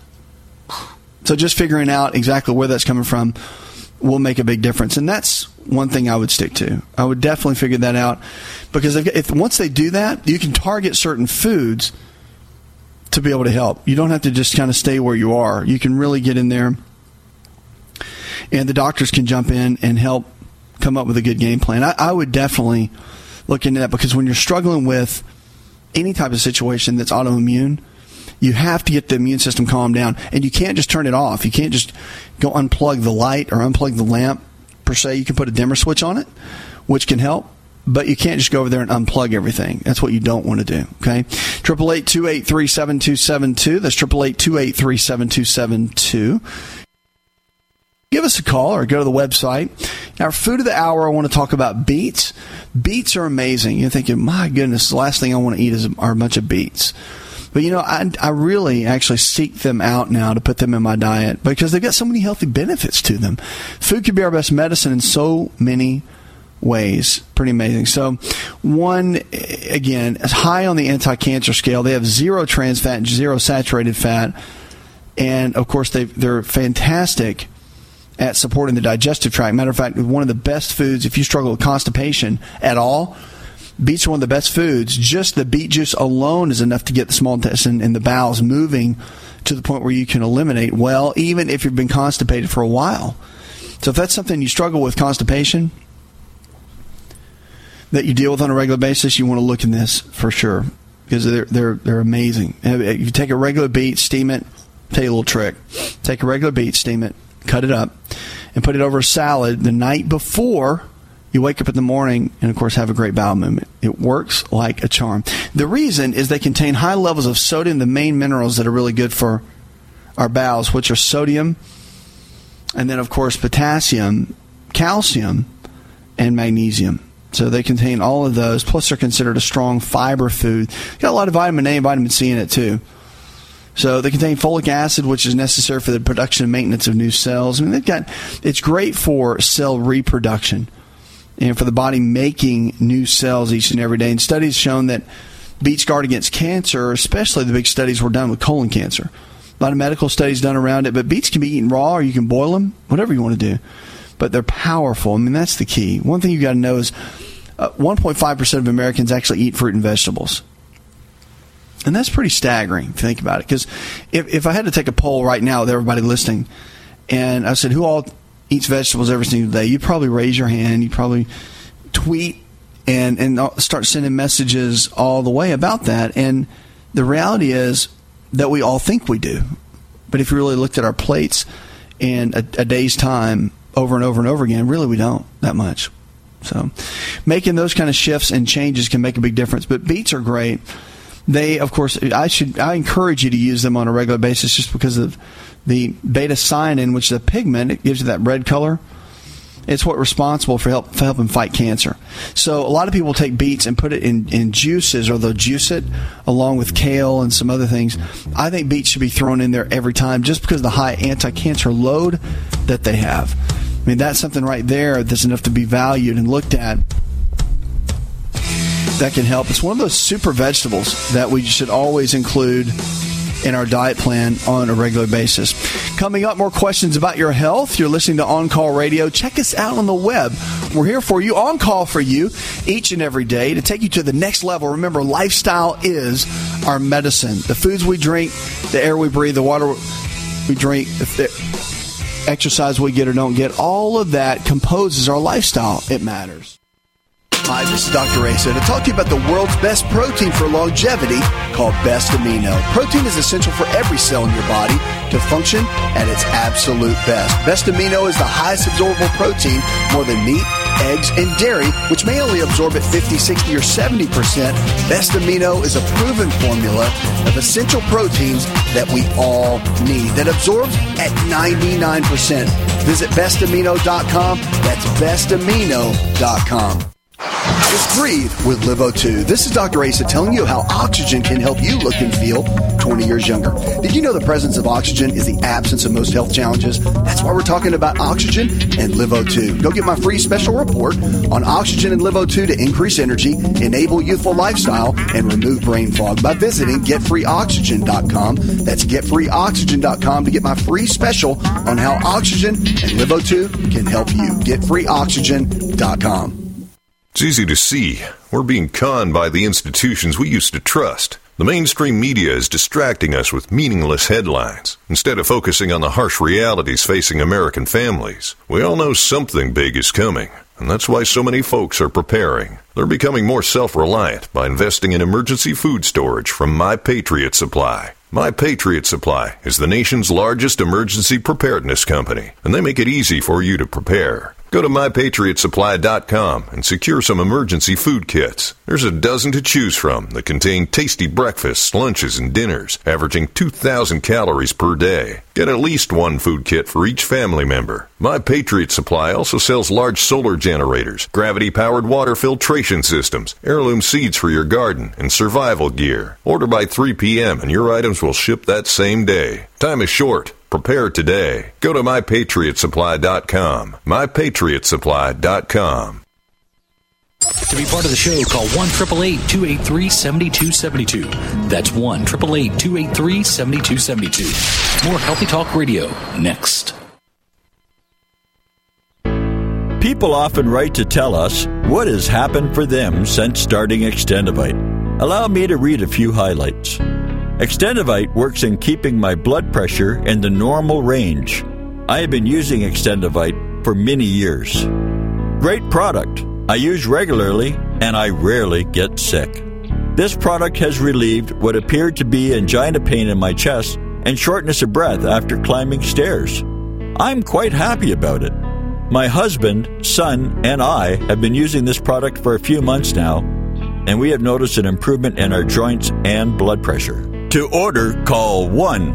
Speaker 2: So just figuring out exactly where that's coming from will make a big difference. And that's one thing I would stick to. I would definitely figure that out, because if once they do that, you can target certain foods to be able to help. You don't have to just kind of stay where you are. You can really get in there, and the doctors can jump in and help come up with a good game plan. I would definitely look into that, because when you're struggling with any type of situation that's autoimmune, you have to get the immune system calmed down, and you can't just turn it off. You can't just go unplug the light or unplug the lamp, per se. You can put a dimmer switch on it, which can help, but you can't just go over there and unplug everything. That's what you don't want to do, okay? 888-283-7272. That's 888-283-7272. Give us a call or go to the website. Our food of the hour, I want to talk about beets. Beets are amazing. You're thinking, my goodness, the last thing I want to eat are a bunch of beets. But, you know, I really actually seek them out now to put them in my diet, because they've got so many healthy benefits to them. Food can be our best medicine in so many ways. Pretty amazing. So, one, again, is high on the anti-cancer scale. They have zero trans fat and zero saturated fat. And, of course, they're fantastic at supporting the digestive tract. Matter of fact, one of the best foods, if you struggle with constipation at all, beets are one of the best foods. Just the beet juice alone is enough to get the small intestine and the bowels moving to the point where you can eliminate well, even if you've been constipated for a while. So if that's something you struggle with, constipation, that you deal with on a regular basis, you want to look in this for sure, because they're amazing. If you take a regular beet, steam it. Tell you a little trick. Take a regular beet, steam it, cut it up, and put it over a salad the night before you wake up in the morning, and, of course, have a great bowel movement. It works like a charm. The reason is they contain high levels of sodium, the main minerals that are really good for our bowels, which are sodium, and then, of course, potassium, calcium, and magnesium. So they contain all of those, plus they're considered a strong fiber food. Got a lot of vitamin A and vitamin C in it, too. So they contain folic acid, which is necessary for the production and maintenance of new cells. I mean, it's great for cell reproduction and for the body making new cells each and every day. And studies shown that beets guard against cancer, especially the big studies were done with colon cancer. A lot of medical studies done around it, but beets can be eaten raw, or you can boil them, whatever you want to do. But they're powerful. I mean, that's the key. One thing you got to know is 1.5% of Americans actually eat fruit and vegetables. And that's pretty staggering if you think about it. Because if I had to take a poll right now with everybody listening, and I said, who all eats vegetables every single day, you'd probably raise your hand. You'd probably tweet and start sending messages all the way about that. And the reality is that we all think we do. But if you really looked at our plates in a day's time over and over and over again, really we don't that much. So making those kind of shifts and changes can make a big difference. But beets are great. They, of course, I encourage you to use them on a regular basis, just because of the beta-cyanin, which is a pigment. It gives you that red color. It's what's responsible for helping fight cancer. So a lot of people take beets and put it in juices, or they'll juice it along with kale and some other things. I think beets should be thrown in there every time, just because of the high anti-cancer load that they have. I mean, that's something right there that's enough to be valued and looked at. that can help. It's one of those super vegetables that we should always include in our diet plan on a regular basis. Coming up, more questions about your health. You're listening to On Call Radio. Check us out on the web. We're here for you, on call for you, each and every day to take you to the next level. Remember, lifestyle is our medicine. The foods we drink, the air we breathe, the water we drink, the exercise we get or don't get, all of that composes our lifestyle. It matters. Hi, this is Dr. Asa to talk to you about the world's best protein for longevity called Best Amino. Protein is essential for every cell in your body to function at its absolute best. Best Amino is the highest absorbable protein, more than meat, eggs, and dairy, which may only absorb at 50, 60, or 70%. Best Amino is a proven formula of essential proteins that we all need that absorbs at 99%. Visit bestamino.com. That's bestamino.com. Just breathe with LiveO2. This is Dr. Asa telling you how oxygen can help you look and feel 20 years younger. Did you know the presence of oxygen is the absence of most health challenges? That's why we're talking about oxygen and LiveO2. Go get my free special report on oxygen and LiveO2 to increase energy, enable youthful lifestyle, and remove brain fog by visiting getfreeoxygen.com. That's getfreeoxygen.com to get my free special on how oxygen and LiveO2 can help you. Getfreeoxygen.com.
Speaker 17: It's easy to see. We're being conned by the institutions we used to trust. The mainstream media is distracting us with meaningless headlines instead of focusing on the harsh realities facing American families. We all know something big is coming, and that's why so many folks are preparing. They're becoming more self-reliant by investing in emergency food storage from My Patriot Supply. My Patriot Supply is the nation's largest emergency preparedness company, and they make it easy for you to prepare. Go to MyPatriotSupply.com and secure some emergency food kits. There's a dozen to choose from that contain tasty breakfasts, lunches, and dinners, averaging 2,000 calories per day. Get at least one food kit for each family member. My Patriot Supply also sells large solar generators, gravity-powered water filtration systems, heirloom seeds for your garden, and survival gear. Order by 3 p.m. and your items will ship that same day. Time is short. Prepare today. Go to MyPatriotSupply.com. MyPatriotSupply.com.
Speaker 6: To be part of the show, call 1-888-283-7272. That's 1-888-283-7272. More Healthy Talk Radio next.
Speaker 3: People often write to tell us what has happened for them since starting Extendivite. Allow me to read a few highlights. Extendivite works in keeping my blood pressure in the normal range. I have been using Extendivite for many years. Great product. I use regularly and I rarely get sick. This product has relieved what appeared to be angina pain in my chest and shortness of breath after climbing stairs. I'm quite happy about it. My husband, son, and I have been using this product for a few months now, and we have noticed an improvement in our joints and blood pressure. To order, call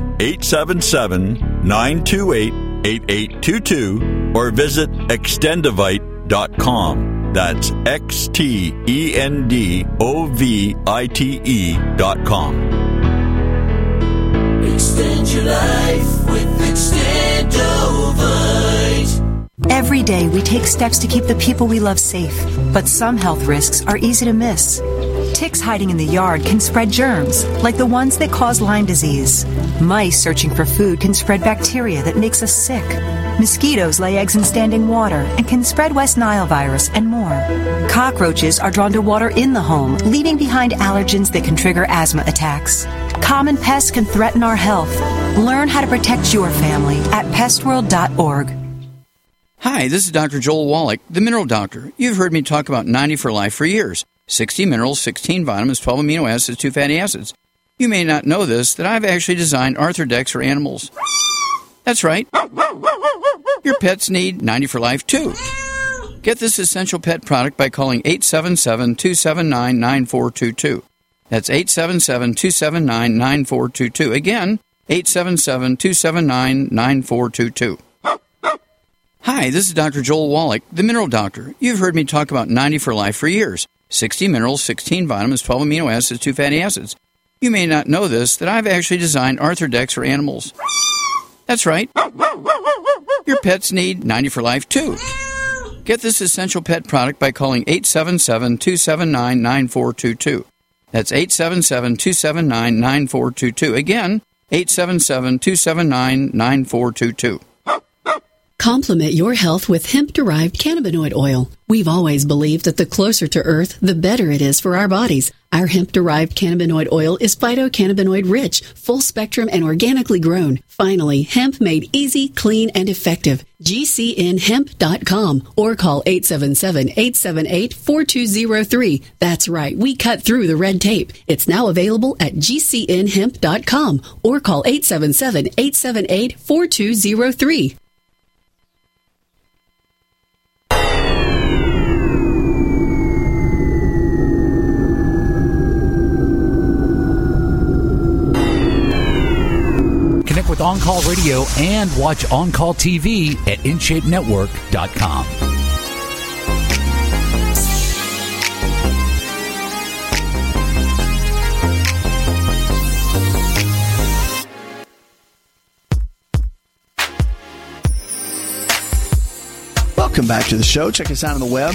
Speaker 3: 1-877-928-8822 or visit Extendivite.com. That's Extendovite.com.
Speaker 22: Extend your life with Extendovite.
Speaker 23: Every day we take steps to keep the people we love safe, but some health risks are easy to miss. Ticks hiding in the yard can spread germs, like the ones that cause Lyme disease. Mice searching for food can spread bacteria that makes us sick. Mosquitoes lay eggs in standing water and can spread West Nile virus and more. Cockroaches are drawn to water in the home, leaving behind allergens that can trigger asthma attacks. Common pests can threaten our health. Learn how to protect your family at pestworld.org.
Speaker 24: Hi, this is Dr. Joel Wallach, the Mineral Doctor. You've heard me talk about 90 for Life for years. 60 minerals, 16 vitamins, 12 amino acids, 2 fatty acids. You may not know this, that I've actually designed Arthrodex for animals. That's right. Your pets need 90 for Life, too. Get this essential pet product by calling 877-279-9422. That's 877-279-9422. Again, 877-279-9422. Hi, this is Dr. Joel Wallach, the Mineral Doctor. You've heard me talk about 90 for Life for years. 60 minerals, 16 vitamins, 12 amino acids, 2 fatty acids. You may not know this, that I've actually designed Arthrodex for animals. That's right. Your pets need 90 for Life, too. Get this essential pet product by calling 877-279-9422. That's 877-279-9422. Again, 877-279-9422.
Speaker 5: Complement your health with hemp-derived cannabinoid oil. We've always believed that the closer to Earth, the better it is for our bodies. Our hemp-derived cannabinoid oil is phytocannabinoid rich, full spectrum, and organically grown. Finally, hemp made easy, clean, and effective. GCNhemp.com or call 877-878-4203. That's right, we cut through the red tape. It's now available at GCNhemp.com or call 877-878-4203.
Speaker 11: Connect with On Call Radio and watch On Call TV at InShapeNetwork.com.
Speaker 2: Welcome back to the show. Check us out on the web.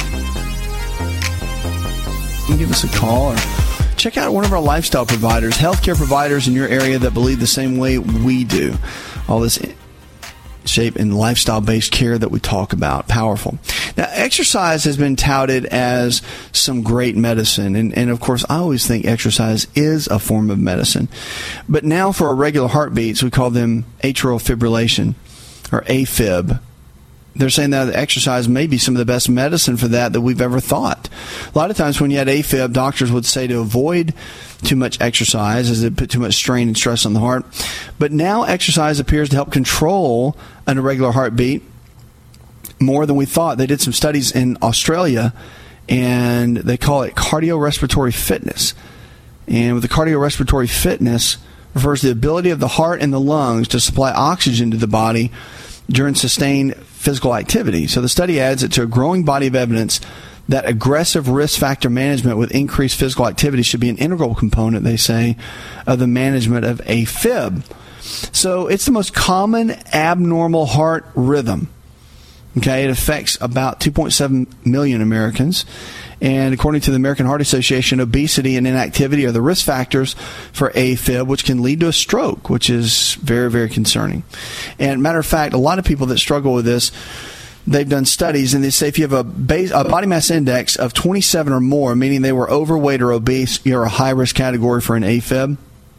Speaker 2: You can give us a call or check out one of our lifestyle providers, healthcare providers in your area that believe the same way we do. All this shape and lifestyle-based care that we talk about. Powerful. Now, exercise has been touted as some great medicine. And of course, I always think exercise is a form of medicine. But now for our regular heartbeats, we call them atrial fibrillation or AFib. They're saying that exercise may be some of the best medicine for that we've ever thought. A lot of times when you had AFib, doctors would say to avoid too much exercise as it put too much strain and stress on the heart. But now exercise appears to help control an irregular heartbeat more than we thought. They did some studies in Australia, and they call it cardiorespiratory fitness. And with the cardiorespiratory fitness refers to the ability of the heart and the lungs to supply oxygen to the body during sustained physical activity. So the study adds it to a growing body of evidence that aggressive risk factor management with increased physical activity should be an integral component, they say, of the management of AFib. So it's the most common abnormal heart rhythm. Okay, it affects about 2.7 million Americans. And according to the American Heart Association, obesity and inactivity are the risk factors for AFib, which can lead to a stroke, which is very, very concerning. And matter of fact, a lot of people that struggle with this, they've done studies, and they say if you have a body mass index of 27 or more, meaning they were overweight or obese, you're a high-risk category for an AFib,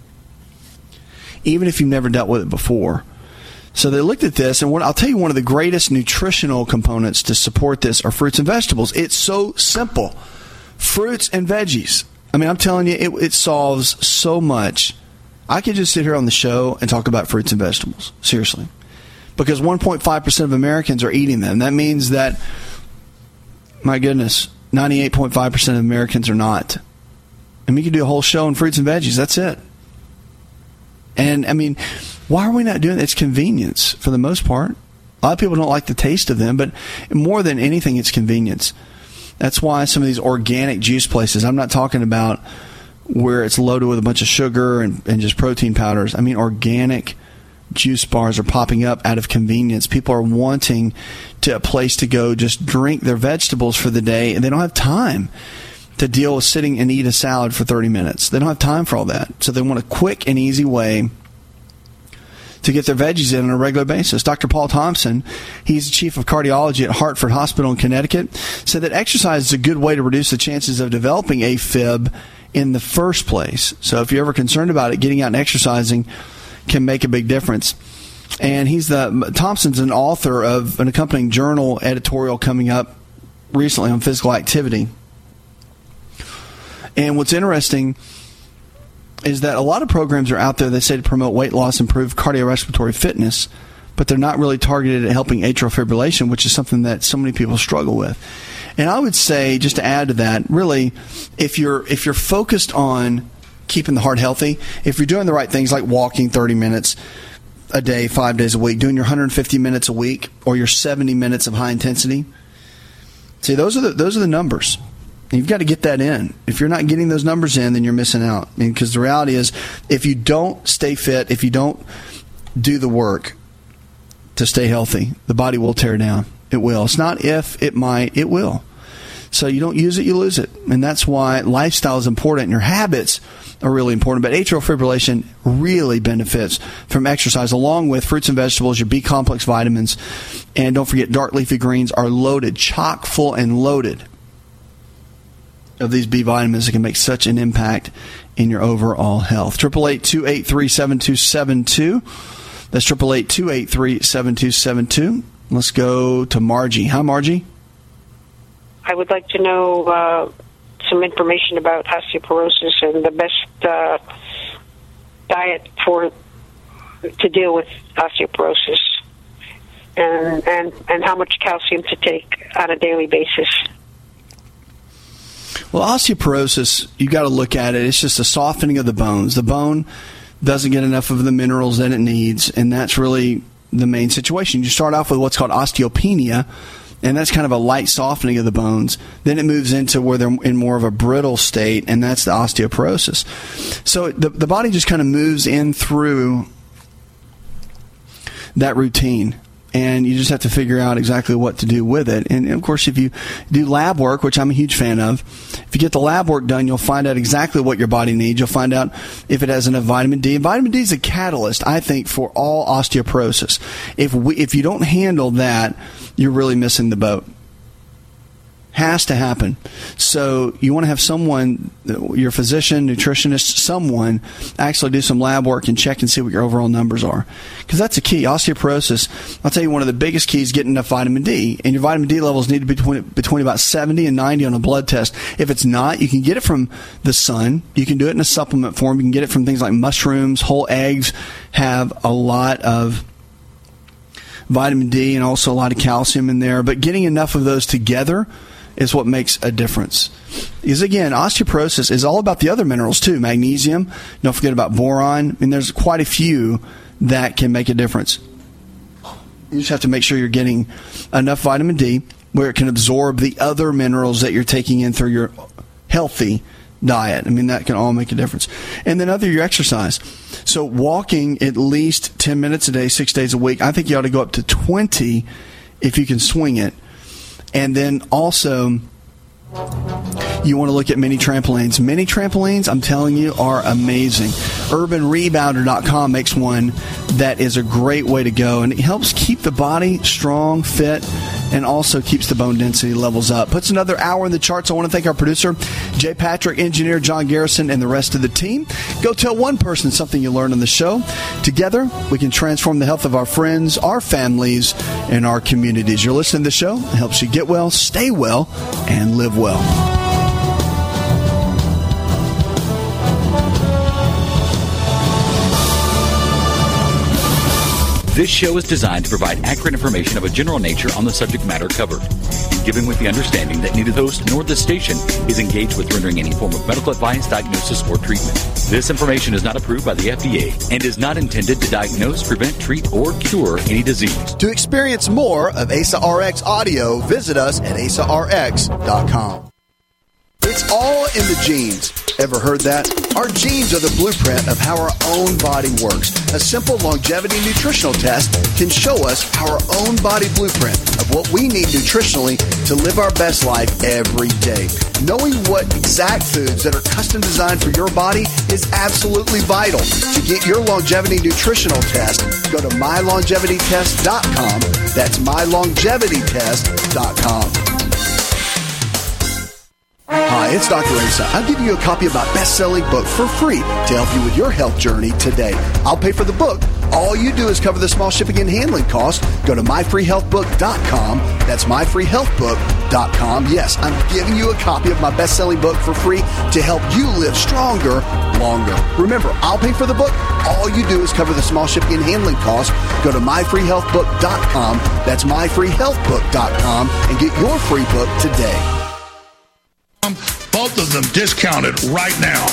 Speaker 2: even if you've never dealt with it before. So they looked at this, and I'll tell you one of the greatest nutritional components to support this are fruits and vegetables. It's so simple. Fruits and veggies. I mean, I'm telling you, it solves so much. I could just sit here on the show and talk about fruits and vegetables. Seriously. Because 1.5% of Americans are eating them. That means that, my goodness, 98.5% of Americans are not. And we could do a whole show on fruits and veggies. That's it. And, I mean, why are we not doing it? It's convenience for the most part. A lot of people don't like the taste of them, but more than anything, it's convenience. That's why some of these organic juice places, I'm not talking about where it's loaded with a bunch of sugar and just protein powders. I mean, organic juice bars are popping up out of convenience. People are wanting a place to go just drink their vegetables for the day, and they don't have time to deal with sitting and eat a salad for 30 minutes. They don't have time for all that. So they want a quick and easy way to get their veggies in on a regular basis. Dr. Paul Thompson, he's the chief of cardiology at Hartford Hospital in Connecticut, said that exercise is a good way to reduce the chances of developing AFib in the first place. So if you're ever concerned about it, getting out and exercising can make a big difference. And Thompson's an author of an accompanying journal editorial coming up recently on physical activity. And what's interesting is that a lot of programs are out there that say to promote weight loss, improve cardiorespiratory fitness, but they're not really targeted at helping atrial fibrillation, which is something that so many people struggle with. And I would say, just to add to that, really, if you're focused on keeping the heart healthy, if you're doing the right things like walking 30 minutes a day, 5 days a week, doing your 150 minutes a week or your 70 minutes of high intensity, see, those are the numbers. You've got to get that in. If you're not getting those numbers in, then you're missing out. I mean, because the reality is, if you don't stay fit, if you don't do the work to stay healthy, the body will tear down. It will. It's not if, it might, it will. So you don't use it, you lose it. And that's why lifestyle is important. And your habits are really important. But atrial fibrillation really benefits from exercise, along with fruits and vegetables, your B-complex vitamins. And don't forget, dark leafy greens are loaded, chock full and loaded of these B vitamins that can make such an impact in your overall health. 888-283-7272. That's 888-283-7272. Let's go to Margie. Hi, Margie.
Speaker 7: I would like to know some information about osteoporosis and the best diet to deal with osteoporosis, and how much calcium to take on a daily basis.
Speaker 2: Well, osteoporosis, you got to look at it. It's just a softening of the bones. The bone doesn't get enough of the minerals that it needs, and that's really the main situation. You start off with what's called osteopenia, and that's kind of a light softening of the bones. Then it moves into where they're in more of a brittle state, and that's the osteoporosis. So the body just kind of moves in through that routine, and you just have to figure out exactly what to do with it. And, of course, if you do lab work, which I'm a huge fan of, if you get the lab work done, you'll find out exactly what your body needs. You'll find out if it has enough vitamin D. And vitamin D is a catalyst, I think, for all osteoporosis. If you don't handle that, you're really missing the boat. Has to happen. So you want to have someone, your physician, nutritionist, someone actually do some lab work and check and see what your overall numbers are. Because that's the key. Osteoporosis, I'll tell you, one of the biggest keys is getting enough vitamin D. And your vitamin D levels need to be between about 70 and 90 on a blood test. If it's not, you can get it from the sun. You can do it in a supplement form. You can get it from things like mushrooms. Whole eggs have a lot of vitamin D and also a lot of calcium in there. But getting enough of those together is what makes a difference. Because, again, osteoporosis is all about the other minerals, too. Magnesium, don't forget about boron. And there's quite a few that can make a difference. You just have to make sure you're getting enough vitamin D where it can absorb the other minerals that you're taking in through your healthy diet. I mean, that can all make a difference. And then your exercise. So walking at least 10 minutes a day, 6 days a week. I think you ought to go up to 20 if you can swing it. And then also, you want to look at mini trampolines. Mini trampolines, I'm telling you, are amazing. UrbanRebounder.com makes one that is a great way to go. And it helps keep the body strong, fit, and also keeps the bone density levels up. Puts another hour in the charts. I want to thank our producer, Jay Patrick, engineer John Garrison, and the rest of the team. Go tell one person something you learned on the show. Together, we can transform the health of our friends, our families, and our communities. You're listening to the show. It helps you get well, stay well, and live well.
Speaker 6: This show is designed to provide accurate information of a general nature on the subject matter covered, given with the understanding that neither the host nor the station is engaged with rendering any form of medical advice, diagnosis, or treatment. This information is not approved by the FDA and is not intended to diagnose, prevent, treat, or cure any disease.
Speaker 4: To experience more of Asa RX audio, visit us at asarx.com. It's all in the genes. Ever heard that? Our genes are the blueprint of how our own body works. A simple longevity nutritional test can show us our own body blueprint of what we need nutritionally to live our best life every day. Knowing what exact foods that are custom designed for your body is absolutely vital. To get your longevity nutritional test, go to mylongevitytest.com. That's mylongevitytest.com. Hi, it's Dr. Asa. I'm giving you a copy of my best-selling book for free to help you with your health journey today. I'll pay for the book. All you do is cover the small shipping and handling cost. Go to myfreehealthbook.com. That's myfreehealthbook.com. Yes, I'm giving you a copy of my best-selling book for free to help you live stronger, longer. Remember, I'll pay for the book. All you do is cover the small shipping and handling cost. Go to myfreehealthbook.com. That's myfreehealthbook.com and get your free book today.
Speaker 8: Both of them discounted right now.